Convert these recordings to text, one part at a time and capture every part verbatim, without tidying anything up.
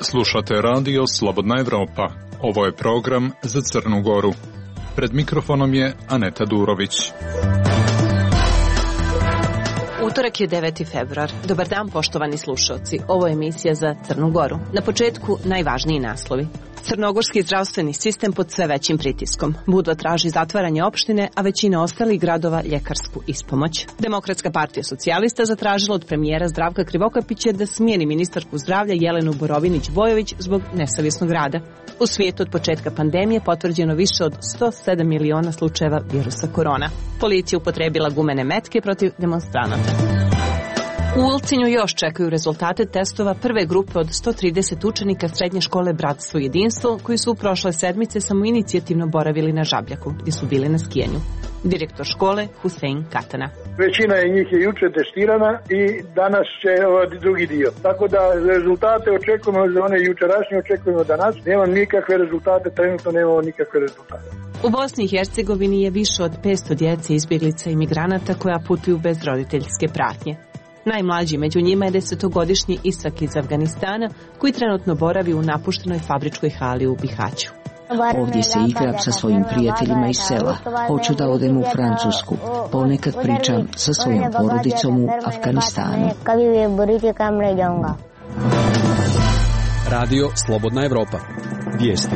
Slušate radio Slobodna Evropa. Ovo je program za Crnu Goru. Pred mikrofonom je Aneta Durović. Utorak je deveti februar. Dobar dan, poštovani slušalci. Ovo je emisija za Crnu Goru. Na početku najvažniji naslovi. Crnogorski zdravstveni sistem pod sve većim pritiskom. Budva traži zatvaranje opštine, a većina ostalih gradova ljekarsku ispomoć. Demokratska partija socijalista zatražila od premijera Zdravka Krivokapića da smijeni ministarku zdravlja Jelenu Borovinić-Bojović zbog nesavjesnog rada. U svijetu od početka pandemije potvrđeno više od sto sedam miliona slučajeva virusa korona. Policija upotrebila gumene metke protiv demonstranata. U Ulcinju još čekaju rezultate testova prve grupe od sto trideset učenika srednje škole Bratstvo i jedinstvo, koji su u prošle sedmice samoinicijativno boravili na Žabljaku, gdje su bili na skijanju. Direktor škole Husein Katana. Većina je njih je juče testirana i danas će ovaj drugi dio. Tako da rezultate očekujemo za one jučerašnje, očekujemo danas. Nemamo nikakve rezultate, trenutno nemamo nikakve rezultate. U Bosni i Hercegovini je više od petsto djece, izbjeglica i migranata koja putuju bez roditeljske pratnje. Najmlađi među njima je desetogodišnji Isak iz Afganistana, koji trenutno boravi u napuštenoj fabričkoj hali u Bihaću. Ovdje se igram sa svojim prijateljima iz sela. Hoću da odem u Francusku. Ponekad pričam sa svojom porodicom u Afganistanu. Radio Slobodna Evropa. Vijesti.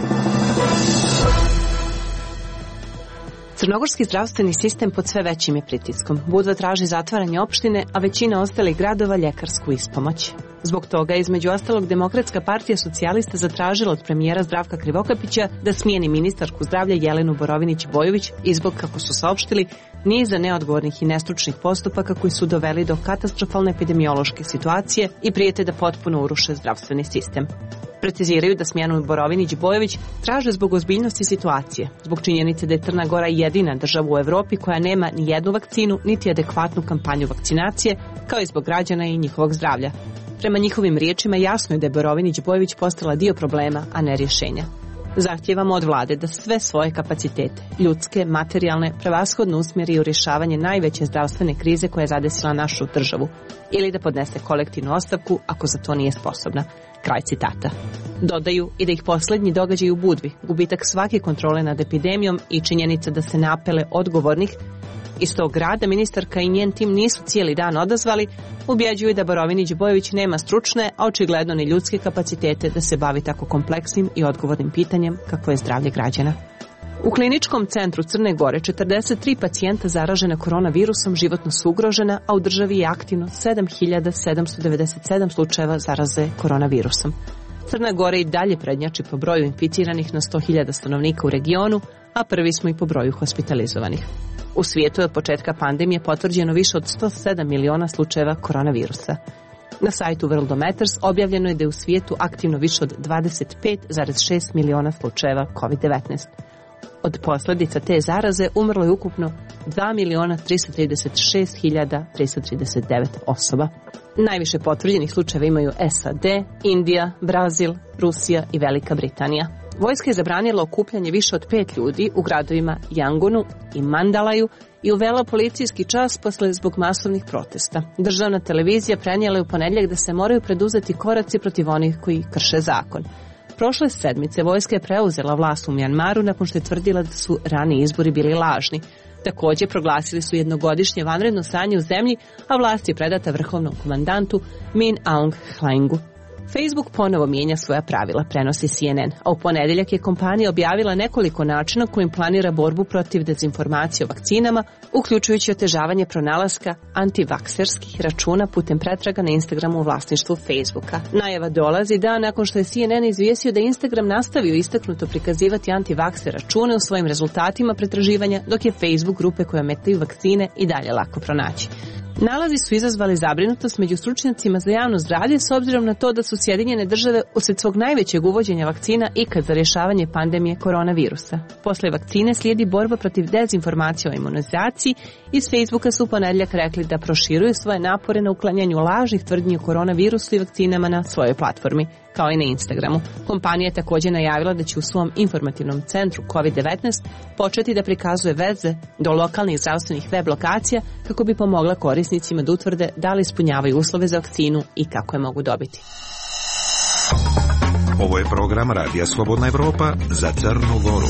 Crnogorski zdravstveni sistem pod sve većim je pritiskom. Budva traži zatvaranje opštine, a većina ostalih gradova ljekarsku ispomoć. Zbog toga je između ostalog Demokratska partija socijalista zatražila od premijera Zdravka Krivokapića da smijeni ministarku zdravlja Jelenu Borovinić-Bojović i zbog, kako su saopštili, niza neodgovornih i nestručnih postupaka koji su doveli do katastrofalne epidemiološke situacije i prijete da potpuno uruše zdravstveni sistem. Preciziraju da smjenu Borovinić-Bojović traže zbog ozbiljnosti situacije, zbog činjenice da je Crna Gora jedina država u Evropi koja nema ni jednu vakcinu, niti adekvatnu kampanju vakcinacije, kao i zbog građana i njihovog zdravlja. Prema njihovim riječima jasno je da je Borovinić-Bojović postala dio problema, a ne rješenja. Zahtijevamo od vlade da sve svoje kapacitete, ljudske, materijalne, prevashodno usmjeri u rješavanje najveće zdravstvene krize koja je zadesila našu državu, ili da podnese kolektivnu ostavku ako za to nije sposobna. Kraj citata. Dodaju i da ih posljednji događaj u Budvi, gubitak svake kontrole nad epidemijom i činjenica da se na apele odgovornih iz tog grada ministarka i njen tim nisu cijeli dan odazvali, ubjeđuju da Borovinić-Bojović nema stručne, a očigledno ni ljudske kapacitete da se bavi tako kompleksnim i odgovornim pitanjem kako je zdravlje građana. U kliničkom centru Crne Gore četrdeset tri pacijenta zaražena koronavirusom životno su ugrožena, a u državi je aktivno sedam hiljada sedamsto devedeset sedam slučajeva zaraze koronavirusom. Crna Gora i dalje prednjači po broju inficiranih na sto hiljada stanovnika u regionu, a prvi smo i po broju hospitalizovanih. U svijetu je od početka pandemije potvrđeno više od sto sedam miliona slučajeva koronavirusa. Na sajtu Worldometers objavljeno je da je u svijetu aktivno više od dvadeset pet zarez šest miliona slučajeva kovid devetnaest. Od posljedica te zaraze umrlo je ukupno dva miliona tristo trideset šest hiljada tristo trideset devet osoba. Najviše potvrđenih slučajeva imaju S A D, Indija, Brazil, Rusija i Velika Britanija. Vojska je zabranila okupljanje više od pet ljudi u gradovima Jangonu i Mandalaju i uvela policijski čas posle zbog masovnih protesta. Državna televizija prenijela je u ponedjeljak da se moraju preduzeti koraci protiv onih koji krše zakon. Prošle sedmice vojska je preuzela vlast u Mjanmaru nakon što je tvrdila da su raniji izbori bili lažni. Također proglasili su jednogodišnje vanredno stanje u zemlji, a vlast je predata vrhovnom komandantu Min Aung Hlaingu. Facebook ponovo mijenja svoja pravila, prenosi C N N, a u ponedjeljak je kompanija objavila nekoliko načina kojim planira borbu protiv dezinformacije o vakcinama, uključujući otežavanje pronalaska antivakserskih računa putem pretraga na Instagramu u vlasništvu Facebooka. Najava dolazi dan nakon što je C N N izvijestio da je Instagram nastavio istaknuto prikazivati antivakser račune u svojim rezultatima pretraživanja, dok je Facebook grupe koje ometaju vakcine i dalje lako pronaći. Nalazi su izazvali zabrinutost među stručnjacima za javno zdravlje s obzirom na to da su Sjedinjene države uslijed svog najvećeg uvođenja vakcina ikad za rješavanje pandemije koronavirusa. Posle vakcine slijedi borba protiv dezinformacije o imunizaciji i s Facebooka su u ponedjeljak rekli da proširuju svoje napore na uklanjanju lažnih tvrdnji o koronavirusu i vakcinama na svojoj platformi, kao i na Instagramu. Kompanija je također najavila da će u svom informativnom centru kovid devetnaest početi da prikazuje veze do lokalnih zdravstvenih web lokacija kako bi pomogla korisnicima da utvrde da li ispunjavaju uslove za vakcinu i kako je mogu dobiti. Ovo je program Radija Slobodna Evropa za Crnu Goru.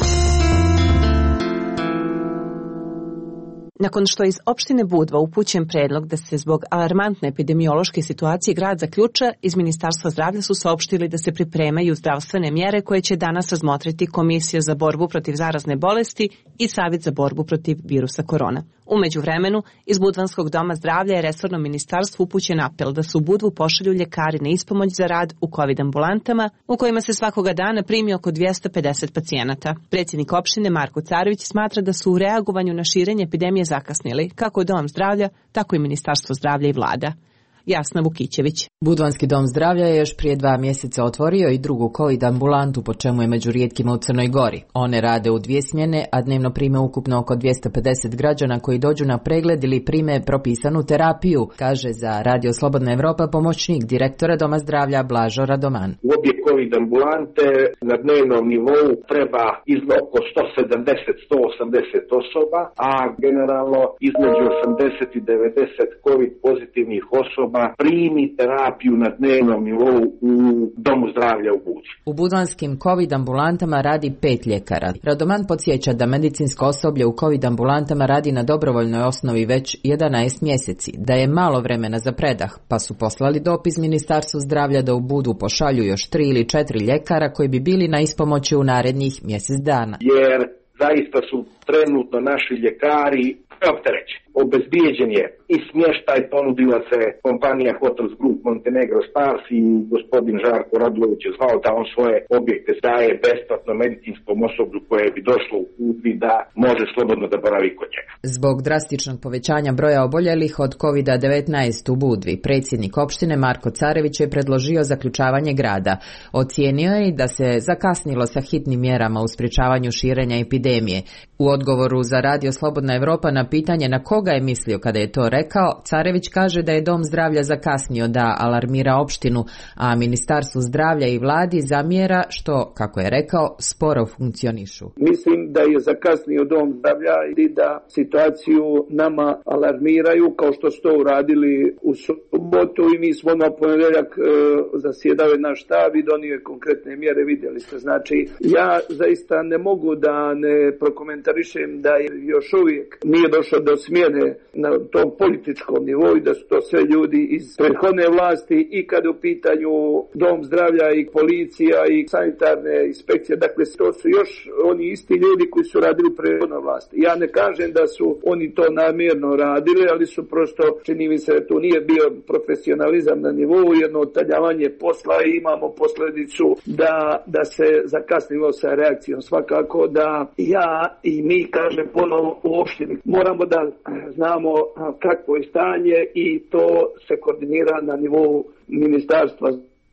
Nakon što iz opštine Budva upućen predlog da se zbog alarmantne epidemiološke situacije grad zaključa, iz Ministarstva zdravlja su saopštili da se pripremaju zdravstvene mjere koje će danas razmotriti Komisija za borbu protiv zarazne bolesti i Savjet za borbu protiv virusa korona. U međuvremenu, iz Budvanskog doma zdravlja je resornom ministarstvu upućen apel da se u Budvu pošalju ljekari na ispomoć za rad u COVID ambulantama, u kojima se svakoga dana primi oko dvjesto pedeset pacijenata. Predsjednik opštine Marko Carević smatra da su u reagovanju na širenje epidemije zakasnili kako Dom zdravlja, tako i Ministarstvo zdravlja i vlada. Jasna Vukićević. Budvanski dom zdravlja je još prije dva mjeseca otvorio i drugu COVID ambulantu, po čemu je među rijetkima u Crnoj Gori. One rade u dvije smjene, a dnevno prime ukupno oko dvjesto pedeset građana koji dođu na pregled ili prime propisanu terapiju, kaže za Radio Slobodna Evropa pomoćnik direktora Doma zdravlja Blažo Radoman. U obje COVID ambulante na dnevnom nivou treba između oko sto sedamdeset do sto osamdeset osoba, a generalno između osamdeset i devedeset COVID pozitivnih osoba primi terapiju na dnevnom nivou u Domu zdravlja u Budvi. U budvanskim COVID ambulantama radi pet ljekara. Radoman podsjeća da medicinsko osoblje u COVID ambulantama radi na dobrovoljnoj osnovi već jedanaest mjeseci, da je malo vremena za predah, pa su poslali dopis Ministarstvu zdravlja da u Budvu pošalju još tri ili četiri ljekara koji bi bili na ispomoći u narednih mjesec dana. Jer zaista su trenutno naši ljekari preopterećeni. Obezbijeđen je i smještaj, ponudila se kompanija Hotels Group Montenegro Stars i gospodin Žarko Radulović je zvao da on svoje objekte daje besplatno medicinskom osoblju koje bi došlo u Budvi da može slobodno da boravi kod njega. Zbog drastičnog povećanja broja oboljelih od COVID devetnaest u Budvi, predsjednik opštine Marko Carević je predložio zaključavanje grada. Ocijenio je da se zakasnilo sa hitnim mjerama u sprječavanju širenja epidemije. U odgovoru za Radio Slobodna Evropa na pitanje na koga je mislio kada je to rekao, Carević kaže da je Dom zdravlja zakasnio da alarmira opštinu, a Ministarstvu zdravlja i vladi zamjera što, kako je rekao, sporo funkcionišu. Mislim da je zakasnio Dom zdravlja i da situaciju nama alarmiraju kao što su to uradili u subotu i mi smo na ponedjeljak e, zasjedali naš štab i donio konkretne mjere, vidjeli ste. Znači, ja zaista ne mogu da ne prokomentarišem da je još uvijek nije došlo do smjene na tom političkom nivou i da su to sve ljudi iz prethodne vlasti i kad u pitanju Dom zdravlja i policija i sanitarne inspekcije, dakle to su još oni isti ljudi koji su radili u prethodnoj vlasti. Ja ne kažem da su oni to namjerno radili, ali su prosto, čini mi se da tu nije bio profesionalizam na nivou, jedno otaljavanje posla i imamo posljedicu da, da se zakasnilo sa reakcijom. Svakako da ja i mi, kažem ponovo, u opštini moramo da znamo kakvo je stanje i to se koordinira na nivou Ministarstva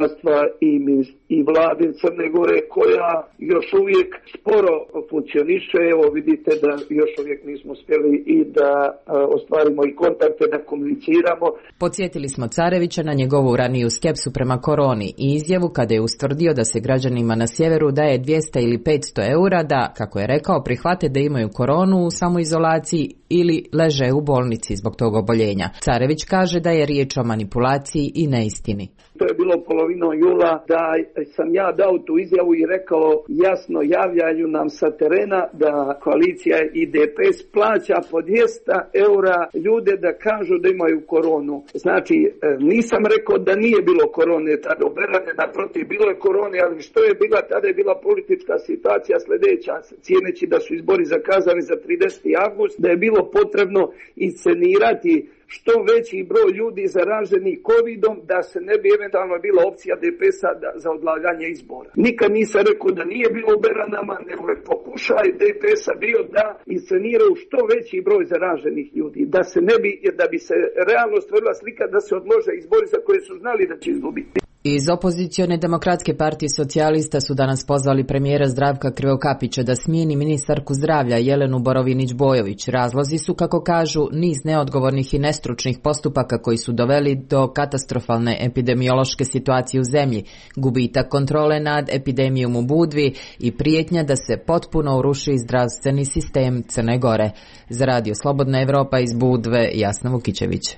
i, i vlade Crne Gore koja još uvijek sporo funkcioniše. Evo vidite da još uvijek nismo uspjeli i da a, ostvarimo i kontakte, da komuniciramo. Podsjetili smo Carevića na njegovu raniju skepsu prema koroni i izjavu kada je ustvrdio da se građanima na sjeveru daje dvjesto ili petsto eura da, kako je rekao, prihvate da imaju koronu u samoizolaciji ili leže u bolnici zbog tog oboljenja. Carević kaže da je riječ o manipulaciji i neistini. To je bilo polovinom jula da sam ja dao tu izjavu i rekao jasno javljaju nam sa terena da koalicija i D P S plaća po dvjesto eura ljude da kažu da imaju koronu. Znači nisam rekao da nije bilo korone tada oberane, naprotiv bilo je korone, ali što je bila tada je bila politička situacija sljedeća, cijeneći da su izbori zakazani za trideseti avgust, da je bilo potrebno iscenirati što veći broj ljudi zaraženih covidom da se ne bi eventualno bila opcija D P S-a za odlaganje izbora. Nikad nisam rekao da nije bilo u Beranama, nego je pokušaj D P S-a bio da insceniraju što veći broj zaraženih ljudi, da se ne bi, da bi se realno stvorila slika da se odlože izbori za koje su znali da će izgubiti. Iz opozicione Demokratske partije socijalista su danas pozvali premijera Zdravka Krivokapića da smijeni ministarku zdravlja Jelenu Borovinić-Bojović. Razlozi su, kako kažu, niz neodgovornih i nestručnih postupaka koji su doveli do katastrofalne epidemiološke situacije u zemlji, gubitak kontrole nad epidemijom u Budvi i prijetnja da se potpuno uruši zdravstveni sistem Crne Gore. Za Radio Slobodna Evropa iz Budve, Jasna Vukićević.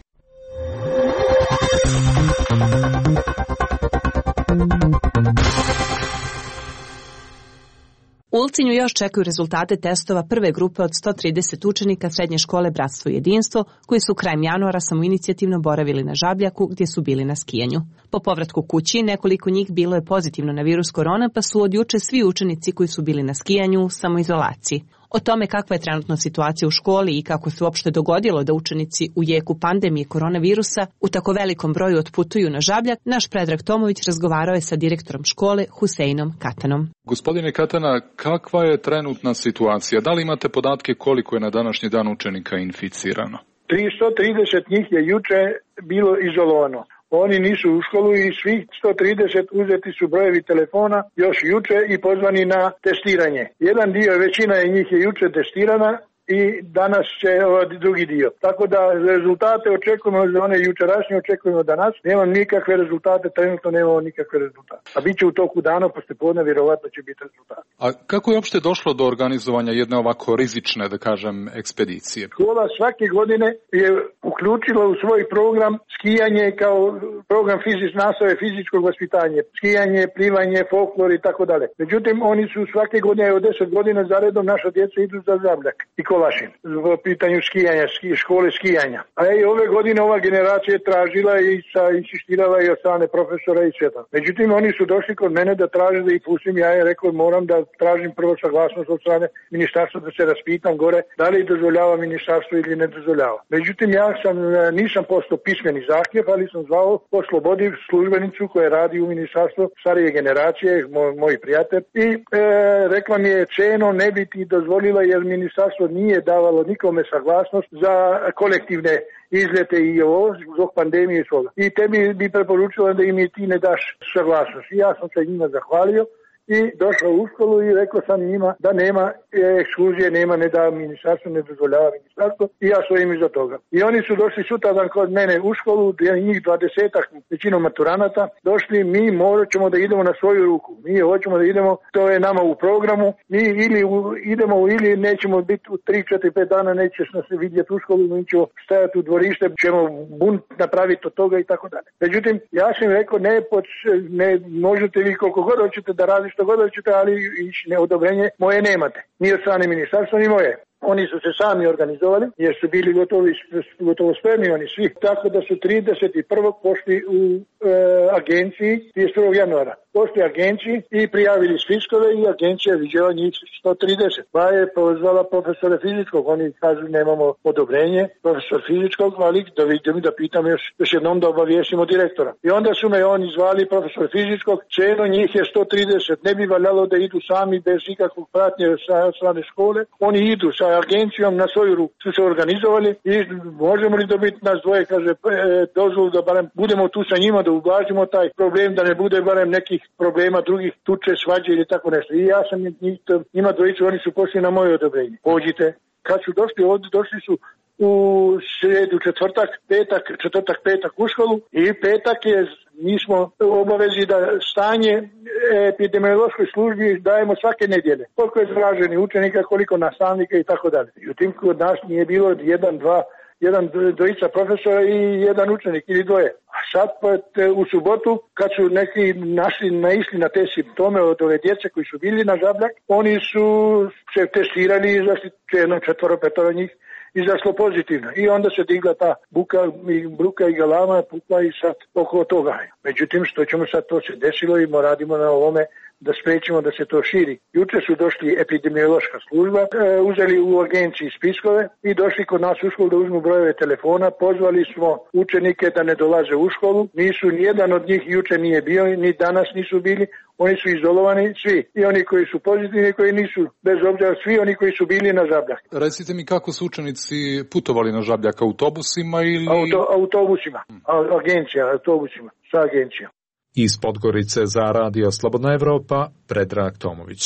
U Ulcinju još čekaju rezultate testova prve grupe od sto trideset učenika srednje škole Bratstvo i jedinstvo, koji su krajem januara samoinicijativno boravili na Žabljaku gdje su bili na skijanju. Po povratku kući nekoliko njih bilo je pozitivno na virus korona, pa su od juče svi učenici koji su bili na skijanju u samoizolaciji. O tome kakva je trenutno situacija u školi i kako se uopšte dogodilo da učenici u jeku pandemije koronavirusa u tako velikom broju otputuju na Žabljak, naš Predrag Tomović razgovarao je sa direktorom škole Huseinom Katanom. Gospodine Katana, kakva je trenutna situacija? Da li imate podatke koliko je na današnji dan učenika inficirano? tristo trideset njih je juče bilo izolovano. Oni nisu u školu i svih sto trideset uzeti su brojevi telefona još juče i pozvani na testiranje. Jedan dio, većina je njih je juče testirana i danas će ovaj drugi dio. Tako da rezultate očekujemo za one jučerašnje, očekujemo danas. Nemam nikakve rezultate, trenutno nemamo nikakve rezultate. A bit će u toku dana, poslije podne, vjerovatno će biti rezultat. A kako je uopšte došlo do organizovanja jedne ovako rizične, da kažem, ekspedicije? Škola svake godine je uključila u svoj program skijanje kao program fizičke nastave, fizičkog vaspitanja, skijanje, plivanje, folklor i tako dalje. Međutim, oni su svake godine od deset godina zaredom naša djeca idu za Žabljak i Kolašin u pitanju skijanja, ski, škole skijanja. A i ove godine ova generacija je tražila i sa, insistirala i od strane profesora i sveta. Međutim, oni su došli kod mene da traže da ih pustim. Ja je rekao moram da tražim prvo saglasnost od strane ministarstva, da se raspitam gore da li dozvoljava ministarstvo ili ne dozvoljava. Međutim, ja sam, nisam postao pismeni zahtjev, ali sam zvao po slobodi službenicu koja radi u ministarstvu starije generacije, moj, moj prijatelj, i e, rekla mi je ceno ne bi ti dozvolila jer ministarstvo nije davalo nikome saglasnost za kolektivne izlete i ovo zbog pandemije i svoga. I tebi bi preporučila da im i ti ne daš saglasnost. I ja sam se njima zahvalio i došao u školu i rekao sam njima da nema ekskurzije, nema, ne da ministarstvo, ne dozvoljava ministarstvo i ja stojim iza toga. I oni su došli sutradan kod mene u školu, njih dvadesetak, većinom maturanata, došli, mi morat ćemo da idemo na svoju ruku, mi hoćemo da idemo, to je nama u programu, mi ili u, idemo ili nećemo biti u tri, četiri, pet dana, nećeš nas vidjeti u školu, mi ćemo stajati u dvorište, ćemo bunt napraviti od toga i tako dalje. Međutim, ja sam im rekao, ne, poč, ne možete vi koliko god hoćete da radite što god hoćete, ali neodobrenje moje nemate. Ni od strane ministarstva, ni moje. Oni su se sami organizovali, jer su bili gotovi, gotovo spremni oni svi, tako da su trideset prvog pošli u e, agenciji trideset prvog januara. Pošli agenciji i prijavili spiskove i agencija je viđala njih sto trideset. Pa je pozvala profesora fizičkog, oni kažu nemamo odobrenje, profesor fizičkog, ali da vidim da pitam još, još jednom da obavijestimo direktora. I onda su me oni zvali profesor fizičkog, ceno njih je sto trideset, ne bi valjalo da idu sami bez ikakvog pratnje sa strane škole, oni idu sa agencijom na svoju ruku, su se organizovali i možemo li dobiti nas dvoje, kaže, dozvolu da barem budemo tu sa njima, da ublažimo taj problem, da ne bude barem nekih problema drugih, tuče, svađe ili tako nešto. I ja sam njima dvojicu, oni su pošli na moje odobrenje. Pođite. Kad su došli ovdje, došli su u sredu, četvrtak, petak, četvrtak, petak u školu i petak je, mi smo u obavezi da stanje epidemiološkoj službi dajemo svake nedjelje. Koliko je zaraženih učenika, koliko nastavnika i tako dalje. I u tim kod nas nije bilo jedan, dva, jedan dvojica profesora i jedan učenik ili dvoje. A sad pa u subotu kad su neki našli naišli na te simptome od ove djece koji su bili na Žabljak, oni su se testirali i izašli jedno četvoro, petoro njih izašlo pozitivno. I onda se digla ta buka i bruka i galama, pukla i sad oko toga. Međutim, što ćemo sad, to se desilo i radimo na ovome da spriječimo da se to širi. Juče su došli epidemiološka služba, e, uzeli u agenciji spiskove i došli kod nas u školu da uzmu brojeve telefona, pozvali smo učenike da ne dolaze u školu, nisu, nijedan od njih juče nije bio, ni danas nisu bili, oni su izolovani svi, i oni koji su pozitivni i koji nisu, bez obzira, svi oni koji su bili na Žabljak. Recite mi kako su učenici putovali na Žabljak, autobusima ili... Auto, autobusima, A, agencija, autobusima, sa agencijom. Iz Podgorice za Radio Slobodna Evropa, Predrag Tomović.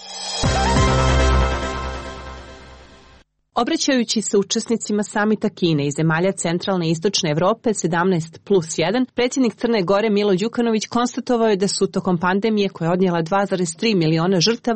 Obraćajući se učesnicima samita Kine i zemalja centralne i istočne Evrope sedamnaest plus jedan, predsjednik Crne Gore Milo Đukanović konstatovao je da su tokom pandemije koja je odnijela dva zarez tri miliona žrtava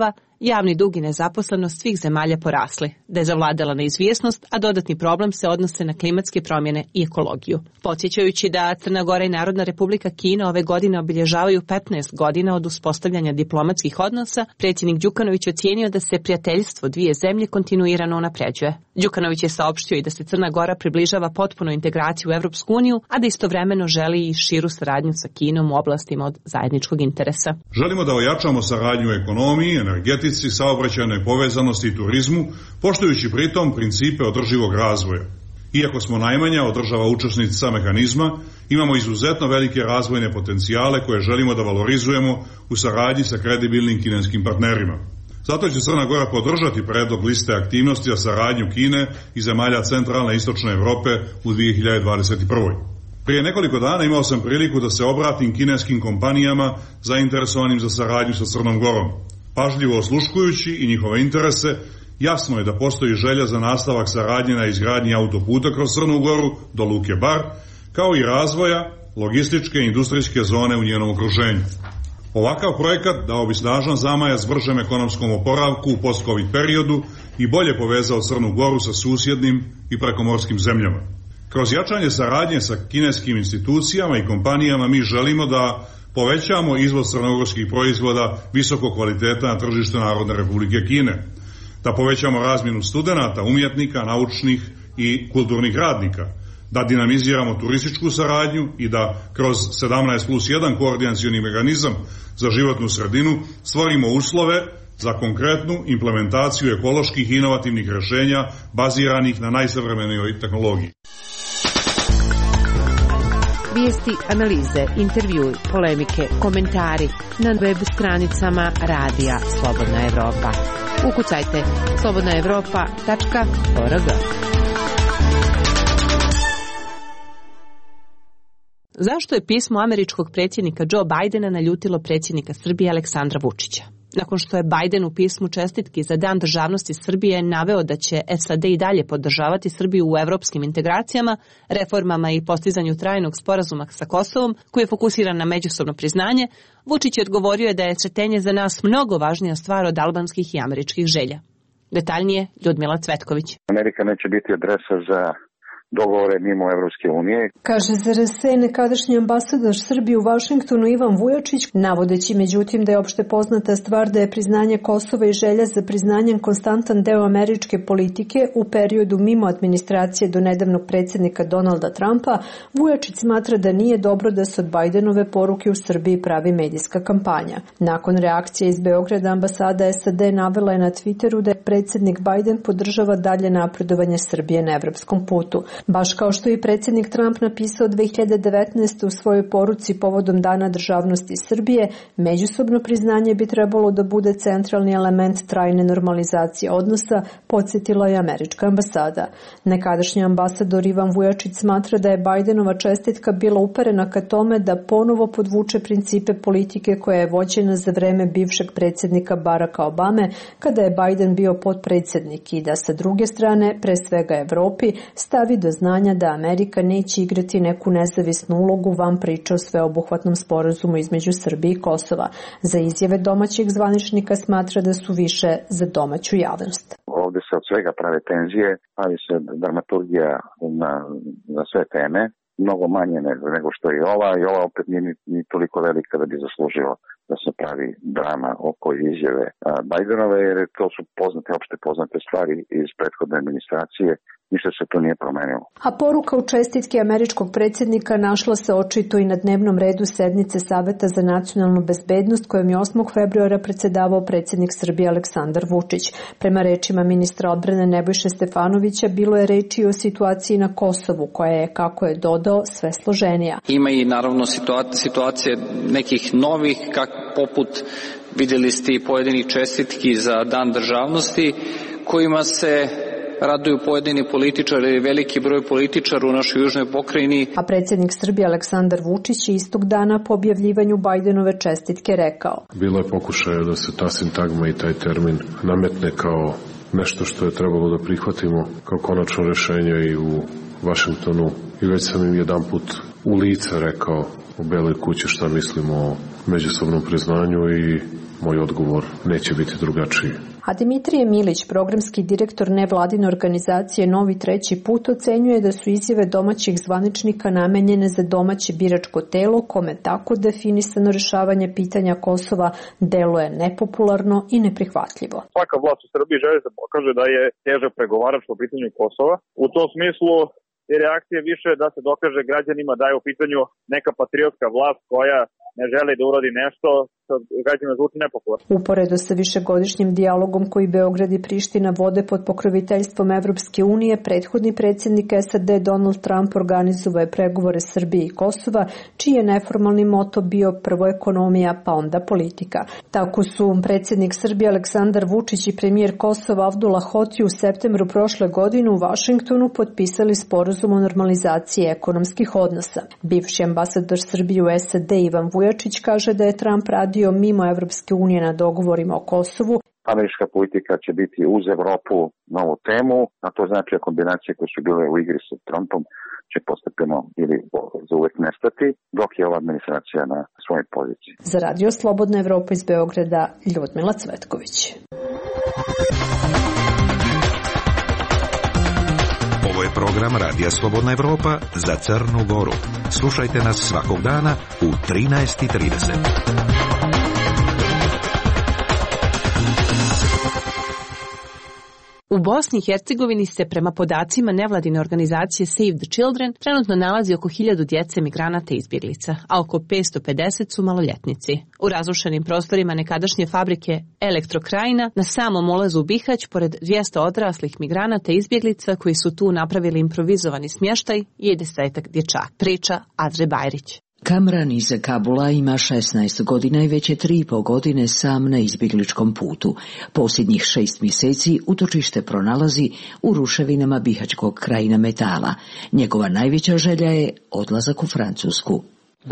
javni dug i nezaposlenost svih zemalja porasli, da je zavladala neizvjesnost, a dodatni problem se odnose na klimatske promjene i ekologiju. Podsjećajući da Crna Gora i Narodna Republika Kina ove godine obilježavaju petnaest godina od uspostavljanja diplomatskih odnosa, predsjednik Đukanović ocijenio da se prijateljstvo dvije zemlje kontinuirano unapređuje. Đukanović je saopštio i da se Crna Gora približava potpuno integraciju u Evropsku uniju, a da istovremeno želi i širu saradnju sa Kinom u oblastima od zajedničkog interesa. Želimo da ojačamo saradnju u ekonomiji, energetici, saobraćajnoj povezanosti i turizmu, poštujući pritom principe održivog razvoja. Iako smo najmanja od država učesnica mehanizma, imamo izuzetno velike razvojne potencijale koje želimo da valorizujemo u saradnji sa kredibilnim kineskim partnerima. Zato će Crna Gora podržati predlog liste aktivnosti za saradnju Kine i zemalja centralne i istočne Evrope u dvije hiljade dvadeset prve. Prije nekoliko dana imao sam priliku da se obratim kineskim kompanijama zainteresovanim za saradnju sa Crnom Gorom. Pažljivo osluškujući i njihove interese, jasno je da postoji želja za nastavak saradnje na izgradnji autoputa kroz Crnu Goru do Luke Bar, kao i razvoja logističke i industrijske zone u njenom okruženju. Ovakav projekat dao bi snažan zamajac bržem ekonomskom oporavku u post-covid periodu i bolje povezao Crnu Goru sa susjednim i prekomorskim zemljama. Kroz jačanje saradnje sa kineskim institucijama i kompanijama mi želimo da povećamo izvoz crnogorskih proizvoda visokog kvaliteta na tržište Narodne Republike Kine, da povećamo razmjenu studenata, umjetnika, naučnih i kulturnih radnika, da dinamiziramo turističku saradnju i da kroz sedamnaest plus jedan koordinacioni mehanizam za životnu sredinu stvorimo uslove za konkretnu implementaciju ekoloških i inovativnih rješenja baziranih na najsavremenijoj tehnologiji. Vijesti, analize, intervjui, polemike, komentari na web stranicama Radija Slobodna Evropa. Ukucajte slobodna evropa tačka org. Zašto je pismo američkog predsjednika Joe Bidena naljutilo predsjednika Srbije Aleksandra Vučića? Nakon što je Biden u pismu čestitki za Dan državnosti Srbije naveo da će S A D i dalje podržavati Srbiju u evropskim integracijama, reformama i postizanju trajnog sporazuma sa Kosovom, koji je fokusiran na međusobno priznanje, Vučić je odgovorio da je sretenje za nas mnogo važnija stvar od albanskih i američkih želja. Detaljnije, Ljudmila Cvetković. Amerika neće biti adresa za dogovore mimo Evropske unije. Kaže za R S E nekadašnji ambasador Srbije u Vašingtonu Ivan Vujačić, navodeći međutim da je opšte poznata stvar da je priznanje Kosova i želja za priznanjem konstantan deo američke politike u periodu mimo administracije do nedavnog predsjednika Donalda Trumpa, Vujačić smatra da nije dobro da se od Bidenove poruke u Srbiji pravi medijska kampanja. Nakon reakcije iz Beograda, ambasada S A D navela je na Twitteru da je predsjednik Biden podržava dalje napredovanje Srbije na evropskom putu. Baš kao što je i predsjednik Trump napisao dve hiljade devetnaeste. u svojoj poruci povodom Dana državnosti Srbije, međusobno priznanje bi trebalo da bude centralni element trajne normalizacije odnosa, podsjetila je američka ambasada. Nekadašnji ambasador Ivan Vujačić smatra da je Bidenova čestitka bila uperena ka tome da ponovo podvuče principe politike koja je vođena za vreme bivšeg predsjednika Baracka Obame, kada je Biden bio potpredsjednik, i da sa druge strane, pre svega Evropi, stavi do znanja da Amerika neće igrati neku nezavisnu ulogu van priče o sveobuhvatnom sporazumu između Srbije i Kosova. Za izjave domaćeg zvaničnika smatra da su više za domaću javnost. Ovdje se od svega prave tenzije, ali se dramaturgija na, na sve teme, mnogo manje nego što je ova, i ova opet nije ni, ni toliko velika da bi zaslužila da se pravi drama oko izjave Bidenove, jer to su poznate, opšte poznate stvari iz prethodne administracije. Ništa se to nije promenilo. A poruka u čestitke američkog predsjednika našla se očito i na dnevnom redu sednice Saveta za nacionalnu bezbednost kojom je osmog februara predsjedavao predsjednik Srbije Aleksandar Vučić. Prema rečima ministra odbrane Nebojše Stefanovića, bilo je reči o situaciji na Kosovu, koja je, kako je dodao, sve složenija. Ima i naravno situacije nekih novih, kak, poput vidjeli ste i pojedinih čestitki za Dan državnosti, kojima se raduju pojedini političari, veliki broj političara u našoj južnoj pokrajini. A predsjednik Srbije Aleksandar Vučić je istog dana po objavljivanju Bidenove čestitke rekao: bilo je pokušaja da se ta sintagma i taj termin nametne kao nešto što je trebalo da prihvatimo kao konačno rešenje i u Vašingtonu, i već sam im jedan put u lice rekao u Beloj kući šta mislimo o međusobnom priznanju i moj odgovor neće biti drugačiji. A Dimitrije Milić, programski direktor nevladine organizacije Novi treći put, ocenjuje da su izjave domaćih zvaničnika namenjene za domaće biračko telo, kome tako definisano rješavanje pitanja Kosova deluje nepopularno i neprihvatljivo. Svaka vlast u Srbiji želi da pokaže da je težak pregovarač po pitanju Kosova. U tom smislu je reakcija više da se dokaže građanima da je u pitanju neka patriotska vlast koja ne želi da uradi nešto što građanima zvuči nepopularno. Uporedo sa višegodišnjim dijalogom koji Beograd i Priština vode pod pokroviteljstvom Evropske unije, prethodni predsjednik S A D Donald Trump organizovao je pregovore Srbije i Kosova, čiji je neformalni moto bio prvo ekonomija, pa onda politika. Tako su predsjednik Srbije Aleksandar Vučić i premijer Kosova Avdullah Hoti u septembru prošle godine u Vašingtonu potpisali sporazum o normalizaciji ekonomskih odnosa. Bivši ambasador Srbije u S A D Ivan Vujačić kaže da je Trump radio mimo Evropske unije na dogovorima o Kosovu. Američka politika će biti uz Evropu novu temu, a to znači da kombinacije koje su bile u igri sa Trumpom će postepeno ili za uvek nestati, dok je ova administracija na svojoj poziciji. Za Radio Slobodna Evropa iz Beograda, Ljudmila Cvetković. Ovo je program Radija Slobodna Evropa za Crnu Goru. Slušajte nas svakog dana u trinaest i trideset. U Bosni i Hercegovini se prema podacima nevladine organizacije Save the Children trenutno nalazi oko hiljadu djece migranata i izbjeglica, a oko petsto pedeset su maloljetnici. U razrušenim prostorima nekadašnje fabrike Elektrokrajina na samom ulazu u Bihać, pored dvjesto odraslih migranata i izbjeglica koji su tu napravili improvizovani smještaj, je desetak dječaka. Priča Adre Bajrić. Kamran iz Kabula ima šesnaest godina i već je tri i pol godine sam na izbjegličkom putu. Posljednjih šest mjeseci utočište pronalazi u ruševinama Bihaćkog Krajina Metala. Njegova najveća želja je odlazak u Francusku.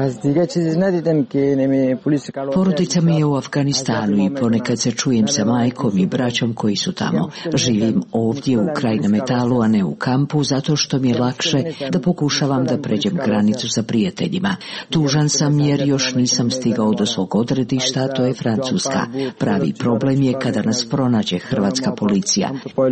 Porodica mi je u Afganistanu i ponekad se čujem sa majkom i braćom koji su tamo. Živim ovdje u Krajina Metalu, a ne u kampu, zato što mi je lakše da pokušavam da pređem granicu sa prijateljima. Tužan sam jer još nisam stigao do svog odredišta, to je Francuska. Pravi problem je kada nas pronađe hrvatska policija.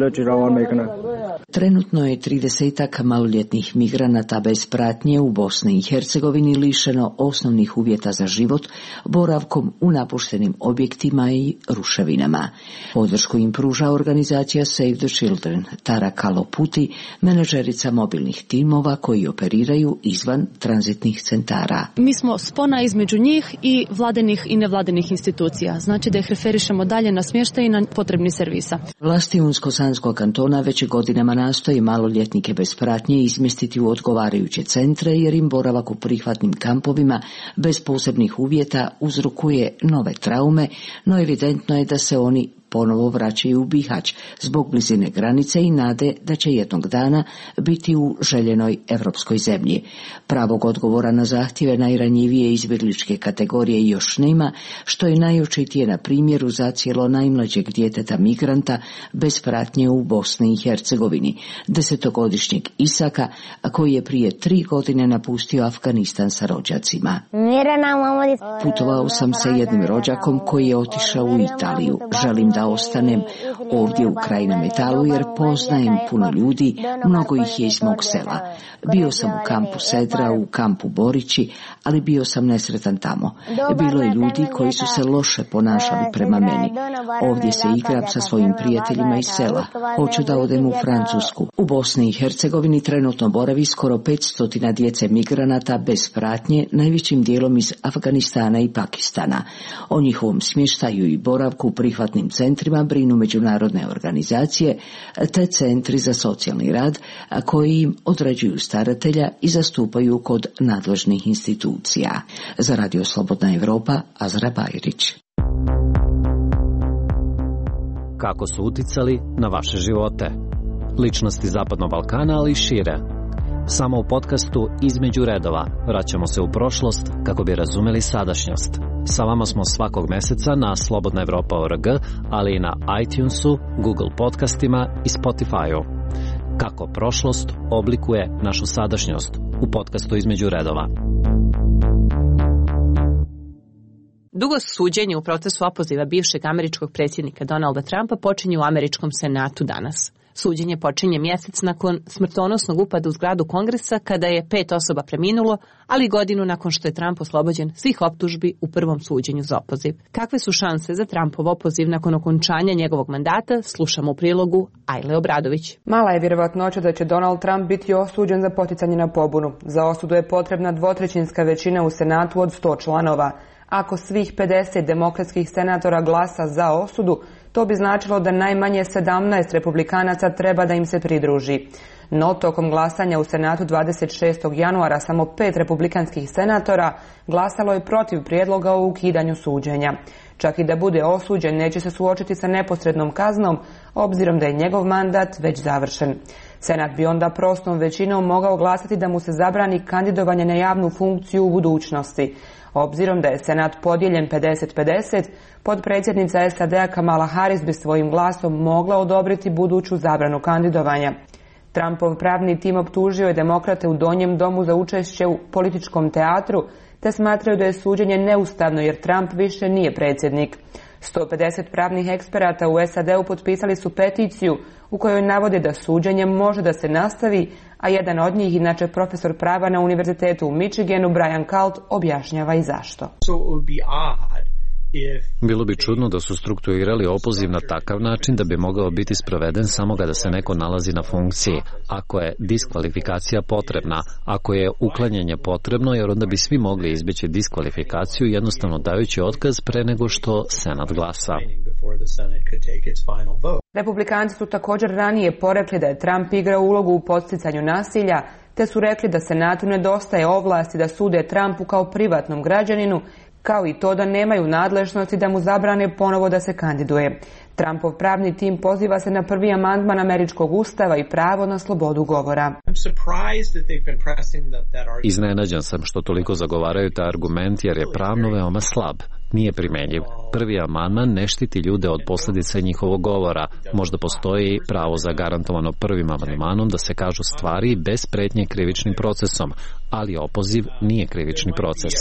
Trenutno je tridesetak maloljetnih migranata bez pratnje u Bosni i Hercegovini lišeno osnovnih uvjeta za život, boravkom u napuštenim objektima i ruševinama. Podršku im pruža organizacija Save the Children. Tara Kaloputi, menadžerica mobilnih timova koji operiraju izvan tranzitnih centara. Mi smo spona između njih i vladinih i nevladinih institucija. Znači da ih referišemo dalje na smještaj i na potrebni servisa. Vlasti Unsko-Sanskog kantona već godinama nastoji maloljetnike bez pratnje izmjestiti u odgovarajuće centre jer im boravak u prihvatnim kampovima bez posebnih uvjeta uzrokuje nove traume, no evidentno je da se oni ponovo vraćaju u Bihać zbog blizine granice i nade da će jednog dana biti u željenoj evropskoj zemlji. Pravog odgovora na zahtjeve najranjivije izbjegličke kategorije još nema, što je najočitije na primjeru zacijelo najmlađeg djeteta migranta bez pratnje u Bosni i Hercegovini, desetogodišnjeg Isaka, koji je prije tri godine napustio Afganistan sa rođacima. Putovao sam sa jednim rođakom koji je otišao u Italiju. Želim da ostanem ovdje u Krajina Metalu jer poznajem puno ljudi, mnogo ih je iz mog sela. Bio sam u kampu Sedra, u kampu Borići, ali bio sam nesretan tamo. Bilo je ljudi koji su se loše ponašali prema meni. Ovdje se igram sa svojim prijateljima iz sela. Hoću da odem u Francusku. U Bosni i Hercegovini trenutno boravi skoro petsto djece migranata bez pratnje, najvećim dijelom iz Afganistana i Pakistana. O njihovom smještaju i boravku u prihvatnim centrima brinu međunarodne organizacije te centri za socijalni rad koji im određuju staratelja i zastupaju kod nadležnih institucija. Za Radio Slobodna Evropa, Azra Bajrić. Kako su uticali na vaše živote? Ličnosti Zapadnog Balkana, ali i šire. Samo u podcastu Između redova vraćamo se u prošlost kako bi razumeli sadašnjost. Sa vama smo svakog mjeseca na slobodna evropa tačka org, ali i na iTunesu, Google podcastima i Spotify-u. Kako prošlost oblikuje našu sadašnjost u podcastu Između redova. Dugo suđenje u procesu opoziva bivšeg američkog predsjednika Donalda Trumpa počinje u američkom senatu danas. Suđenje počinje mjesec nakon smrtonosnog upada u zgradu Kongresa kada je pet osoba preminulo, ali godinu nakon što je Trump oslobođen svih optužbi u prvom suđenju za opoziv. Kakve su šanse za Trumpov opoziv nakon okončanja njegovog mandata, slušamo u prilogu Ajle Obradović. Mala je vjerovatnoća da će Donald Trump biti osuđen za poticanje na pobunu. Za osudu je potrebna dvotrećinska većina u Senatu od sto članova. Ako svih pedeset demokratskih senatora glasa za osudu, to bi značilo da najmanje sedamnaest republikanaca treba da im se pridruži. No, tokom glasanja u Senatu dvadeset šestog januara samo pet republikanskih senatora glasalo je protiv prijedloga o ukidanju suđenja. Čak i da bude osuđen, neće se suočiti sa neposrednom kaznom, obzirom da je njegov mandat već završen. Senat bi onda prostom većinom mogao glasati da mu se zabrani kandidovanje na javnu funkciju u budućnosti. Obzirom da je Senat podijeljen pedeset pedeset, potpredsjednica S A D-a Kamala Harris bi svojim glasom mogla odobriti buduću zabranu kandidovanja. Trumpov pravni tim optužio je demokrate u Donjem domu za učešće u političkom teatru, te smatraju da je suđenje neustavno jer Trump više nije predsjednik. sto pedeset pravnih eksperata u S A D-u potpisali su peticiju u kojoj navode da suđenje može da se nastavi, a jedan od njih, inače profesor prava na Univerzitetu u Michiganu, Brian Kalt, objašnjava i zašto. Bilo bi čudno da su strukturirali opoziv na takav način da bi mogao biti sproveden samo kada se neko nalazi na funkciji, ako je diskvalifikacija potrebna, ako je uklanjanje potrebno, jer onda bi svi mogli izbjeći diskvalifikaciju jednostavno dajući otkaz pre nego što Senat glasa. Republikanci su također ranije porekli da je Trump igrao ulogu u podsticanju nasilja, te su rekli da Senatu nedostaje ovlasti da sude Trumpu kao privatnom građaninu, kao i to da nemaju nadležnosti da mu zabrane ponovo da se kandiduje. Trumpov pravni tim poziva se na prvi amandman američkog ustava i pravo na slobodu govora. Iznenađen sam što toliko zagovaraju taj argument jer je pravno veoma slab. Nije primjenjiv. Prvi amandman ne štiti ljude od posljedica njihovog govora. Možda postoji pravo zagarantovano prvim amandmanom da se kažu stvari bez pretnje krivičnim procesom, ali opoziv nije krivični proces.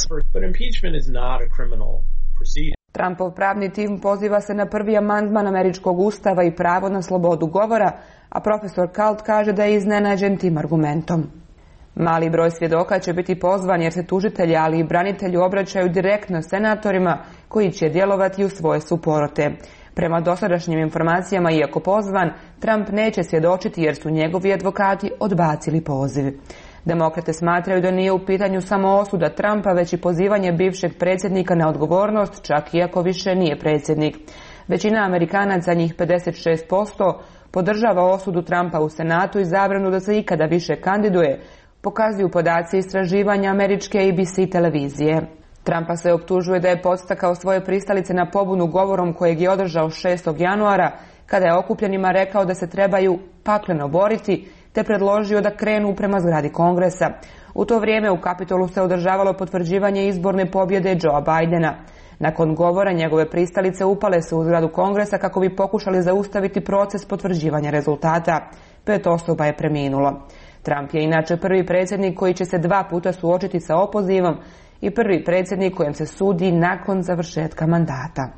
Trumpov pravni tim poziva se na prvi amandman američkog ustava i pravo na slobodu govora, a profesor Kalt kaže da je iznenađen tim argumentom. Mali broj svjedoka će biti pozvan jer se tužitelji, ali i branitelji obraćaju direktno senatorima koji će djelovati u svoje suporote. Prema dosadašnjim informacijama, iako pozvan, Trump neće svjedočiti jer su njegovi advokati odbacili poziv. Demokrate smatraju da nije u pitanju samo osuda Trumpa, već i pozivanje bivšeg predsjednika na odgovornost, čak iako više nije predsjednik. Većina Amerikanaca, njih pedeset šest posto, podržava osudu Trumpa u Senatu i zabranu da se ikada više kandiduje, pokazuju podaci istraživanja američke A B C televizije. Trumpa se optužuje da je podstakao svoje pristalice na pobunu govorom kojeg je održao šestog januara, kada je okupljenima rekao da se trebaju pakleno boriti, te predložio da krenu prema zgradi Kongresa. U to vrijeme u Kapitolu se održavalo potvrđivanje izborne pobjede Joea Bidena. Nakon govora njegove pristalice upale se u zgradu Kongresa kako bi pokušali zaustaviti proces potvrđivanja rezultata. Pet osoba je preminulo. Trump je inače prvi predsjednik koji će se dva puta suočiti sa opozivom i prvi predsjednik kojem se sudi nakon završetka mandata.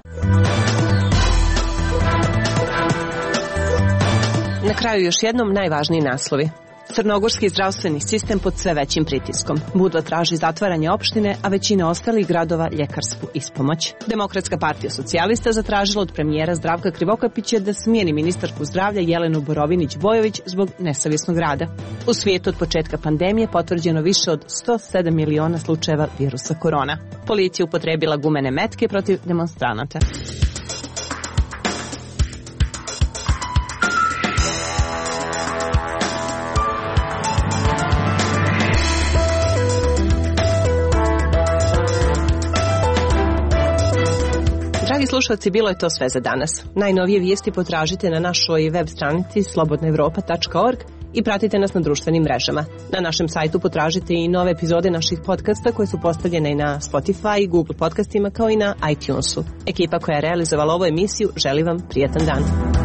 Na kraju još jednom najvažniji naslovi. Crnogorski zdravstveni sistem pod sve većim pritiskom. Budva traži zatvaranje opštine, a većina ostalih gradova ljekarsku ispomoć. Demokratska partija socijalista zatražila od premijera Zdravka Krivokapića da smijeni ministarku zdravlja Jelenu Borovinić-Bojović zbog nesavjesnog rada. U svijetu od početka pandemije potvrđeno više od sto sedam miliona slučajeva virusa korona. Policija upotrebila gumene metke protiv demonstranata. Dragi slušalci, bilo je to sve za danas. Najnovije vijesti potražite na našoj web stranici slobodna evropa tačka org i pratite nas na društvenim mrežama. Na našem sajtu potražite i nove epizode naših podcasta koje su postavljene i na Spotify, Google podcastima kao i na iTunesu. Ekipa koja je realizovala ovu emisiju želi vam prijatan dan.